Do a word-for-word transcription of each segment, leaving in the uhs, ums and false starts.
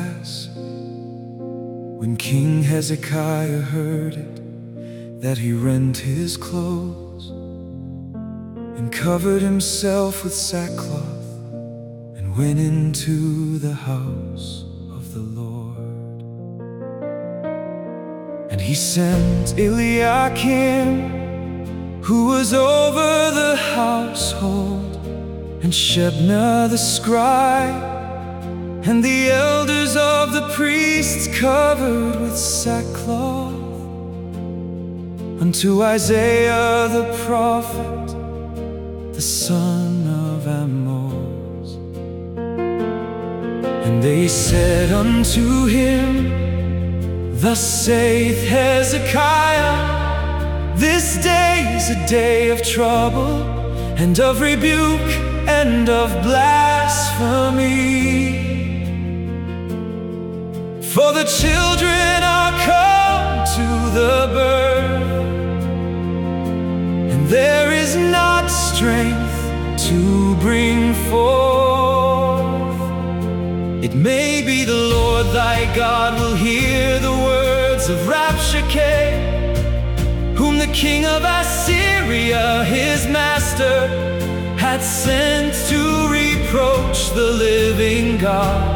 pass. When King Hezekiah heard it, that he rent his clothes and covered himself with sackcloth, and went into the house of the Lord. And he sent Eliakim, who was over the household, and Shebna the scribe, and the elders of the priests covered with sackcloth, unto Isaiah the prophet, the son of Amoz. And they said unto him, Thus saith Hezekiah, This day is a day of trouble, and of rebuke, and of blasphemy. For the children are come to the birth, and there is not strength to bring forth. It may be the Lord thy God will hear the words of Rabshakeh, whom the king of Assyria, his master, hath sent to reproach the living God,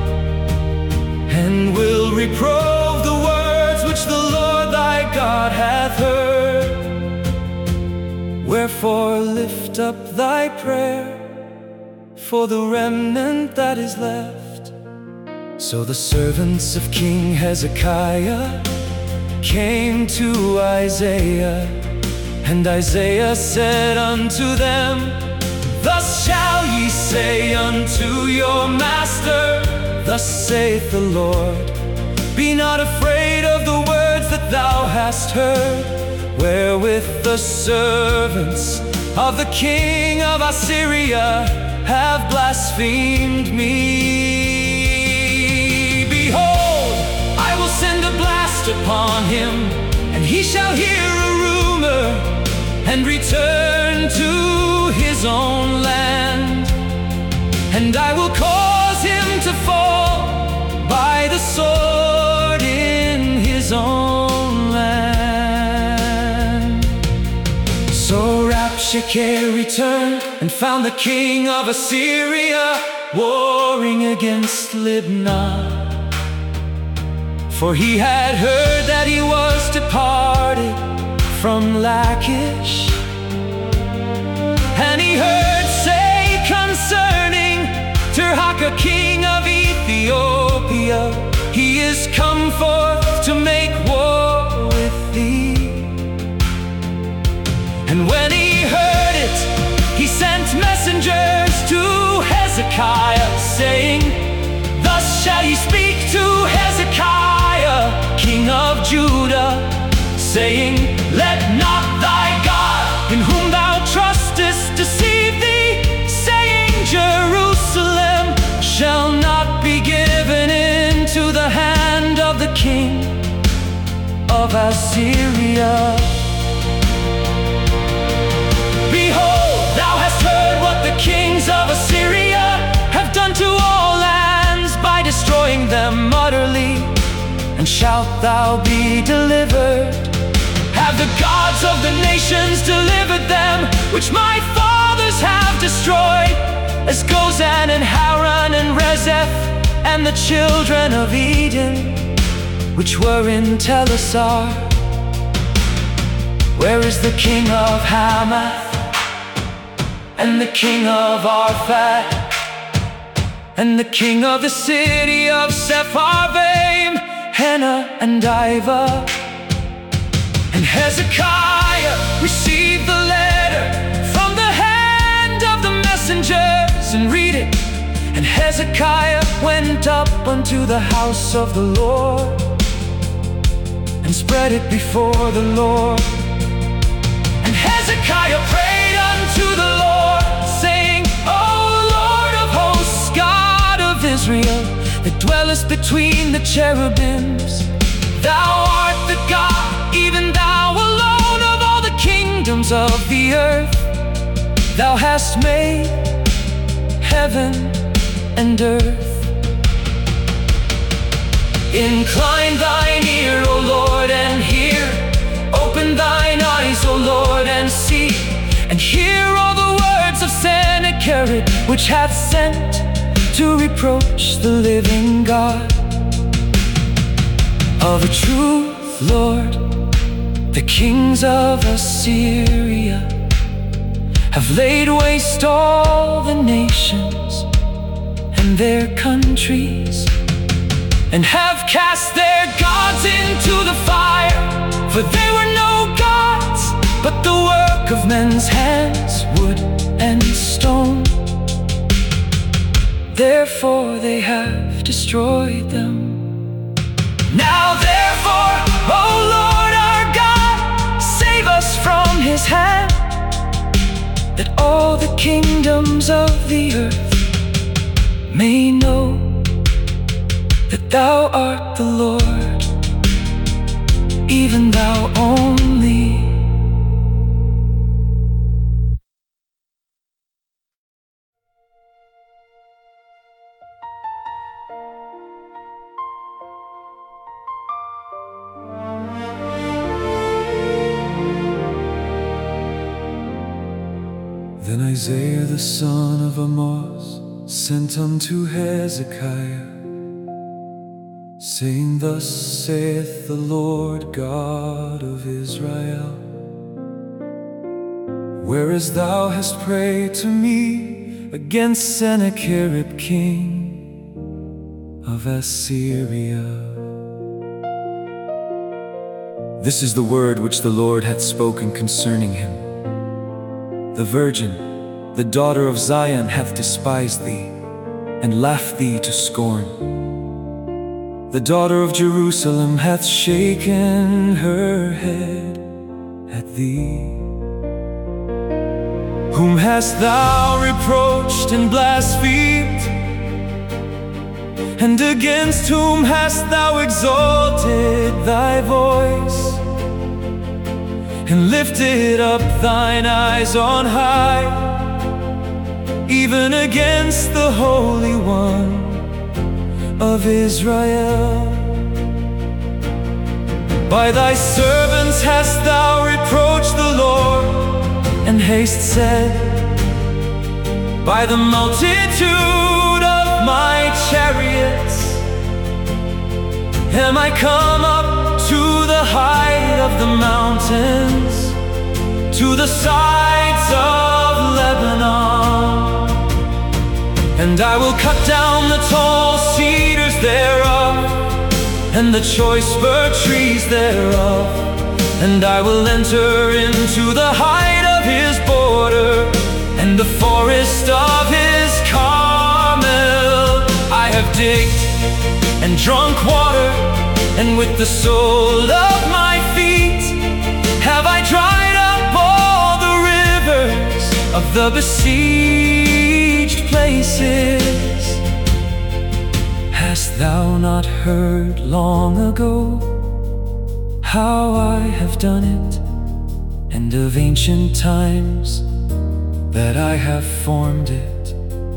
and will reprove the words which the Lord thy God hath heard. Wherefore lift up thy prayer for the remnant that is left. So the servants of King Hezekiah came to Isaiah, and Isaiah said unto them, Thus shall ye say unto your master, Thus saith the Lord, Be not afraid of the words that thou hast heard, wherewith the servants of the king of Assyria have blasphemed me. Behold, I will send a blast upon him, and he shall hear a rumor, and return to his own land. And I will cause him to fall by the sword in his own land. So Rabshakeh returned, and found the king of Assyria warring against Libnah. For he had heard that he was departed from Lachish, and he heard say concerning Tirhakah, king of Ethiopia, He is come forth to make war with thee. And when he heard it, he sent messengers to Hezekiah, saying, Thus shall ye speak to Hezekiah, king of Judah, saying, Let not thy God, in whom thou trustest, deceive thee, saying, Jerusalem shall not be given into the hand of the king of Assyria. Behold, thou hast heard what the kings of Assyria have done to all lands by destroying them utterly. And shalt thou be delivered? Have the gods of the nations delivered them, which my fathers have destroyed, as Gozan and Haran and Rezeph, and the children of Eden, which were in Telassar? Where is the king of Hamath, and the king of Arphath, and the king of the city of Sepharvaim, Hena and Iva? And Hezekiah received the letter from the hand of the messengers, and read it. And Hezekiah went up unto the house of the Lord, and spread it before the Lord. And Hezekiah prayed unto the Lord, saying, O Lord of hosts, God of Israel, that dwellest between the cherubims, thou art the God, even thou alone, of all the kingdoms of the earth. Thou hast made heaven and earth. Incline thine ear, O Lord, and hear. Open thine eyes, O Lord, and see, and hear all the words of Sennacherib, which hath sent to reproach the living God. Of a truth, Lord, the kings of Assyria have laid waste all the nations and their countries, and have cast their gods into the fire. For they were no gods, but the work of men's hands, wood and stone. Therefore they have destroyed them. Now therefore, O Lord our God, save us from his hand, that all the kingdoms of the earth may know that thou art the Lord, even thou only. Then Isaiah the son of Amoz sent unto Hezekiah, saying, Thus saith the Lord God of Israel, whereas thou hast prayed to me against Sennacherib king of Assyria. This is the word which the Lord hath spoken concerning him. The virgin, the daughter of Zion, hath despised thee, and laughed thee to scorn. The daughter of Jerusalem hath shaken her head at thee. Whom hast thou reproached and blasphemed? And against whom hast thou exalted thy voice, and lifted up thine eyes on high, even against the Holy One of Israel? By thy servants hast thou reproached the Lord, and hast said, by the multitude of my chariots am I come up to the height of the mountains, to the sides of Lebanon. And I will cut down the tall cedars thereof, and the choice fir trees thereof. And I will enter into the height of his border, and the forest of his Carmel. I have digged and drunk water, and with the sole of my feet have I dried up all the rivers of the besieged places. Hast thou not heard long ago how I have done it, and of ancient times that I have formed it?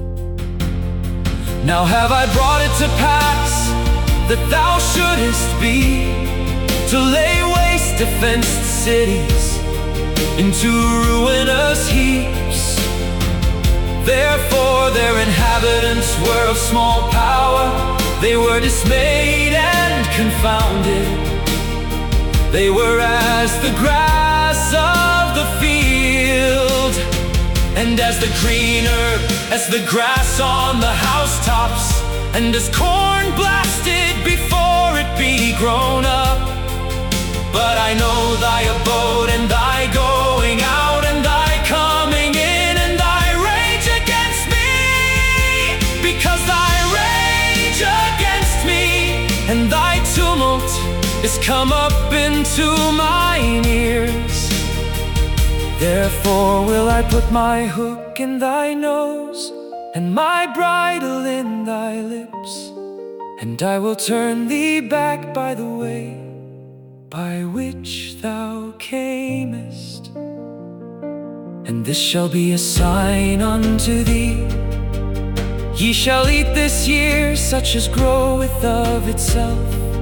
Now have I brought it to pass that thou shouldest be, to lay waste defenced cities into ruinous heaps. Therefore their inhabitants were of small power, they were dismayed and confounded. They were as the grass of the field, and as the green herb, as the grass on the housetops, and as corn blasted before it be grown up. But I know thy abode, and thy going out, and thy coming in, and thy rage against me, because thy rage against me and thy tumult is come up into mine ears. Therefore will I put my hook in thy nose, and my bridle in thy lips, and I will turn thee back by the way by which thou camest. And this shall be a sign unto thee: ye shall eat this year such as groweth of itself,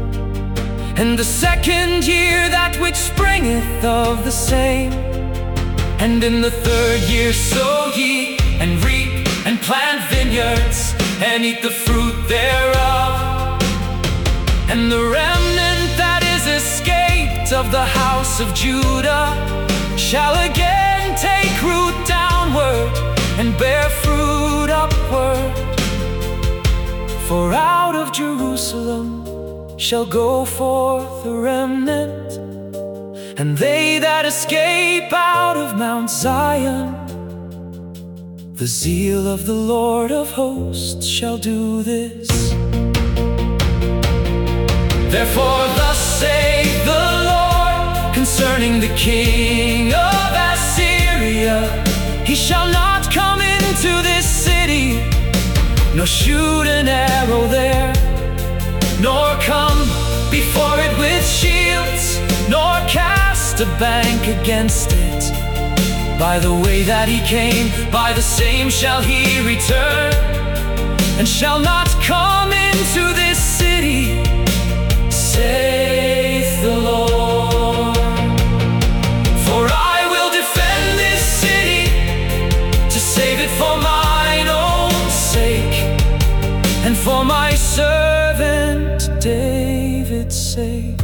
and the second year that which springeth of the same. And in the third year sow ye, and reap, and plant vineyards, and eat the fruit thereof. And the remnant that is escaped of the house of Judah shall again take root downward, and bear fruit upward. For out of Jerusalem shall go forth a remnant, and they that escape out of Mount Zion. The zeal of the Lord of hosts shall do this. Therefore thus saith the Lord concerning the king of Assyria, he shall not come into this city, nor shoot an arrow there, nor come before it with shields, nor cast a bank against it. By the way that he came, by the same shall he return, and shall not come into this city, saith the Lord. For I will defend this city, to save it for mine own sake, and for my servant David's sake.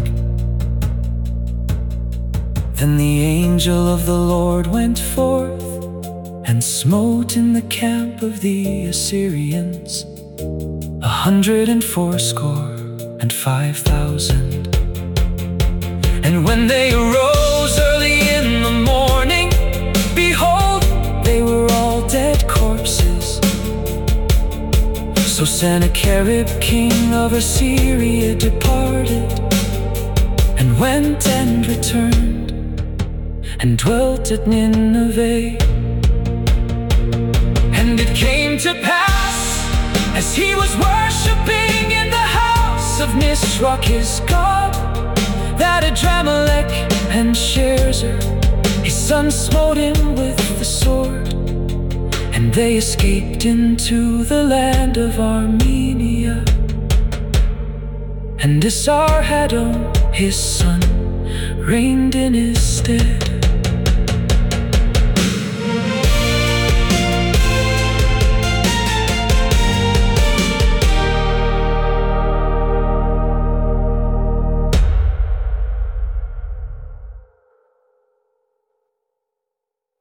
Then the angel of the Lord went forth, and smote in the camp of the Assyrians a hundred and fourscore and five thousand. And when they arose early in the morning, behold, they were all dead corpses. So Sennacherib king of Assyria departed, and went and returned, and dwelt at Nineveh. And it came to pass, as he was worshipping in the house of Nisroch his god, that Adramelech and Sharezer his son smote him with the sword, and they escaped into the land of Armenia. And Esarhaddon his son reigned in his stead.